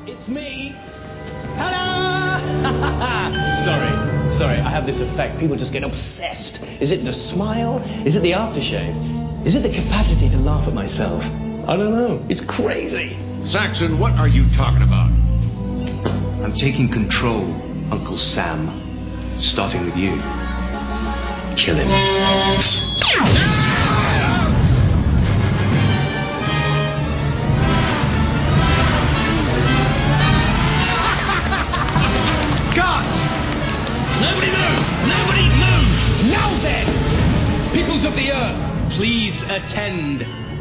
It's me. Hello! Sorry, I have this effect. People just get obsessed. Is it the smile? Is it the aftershave? Is it the capacity to laugh at myself? I don't know. It's crazy. Saxon, what are you talking about? I'm taking control, Uncle Sam. Starting with you. Kill him. God! Nobody move! Nobody move! Now then! Peoples of the earth, please attend.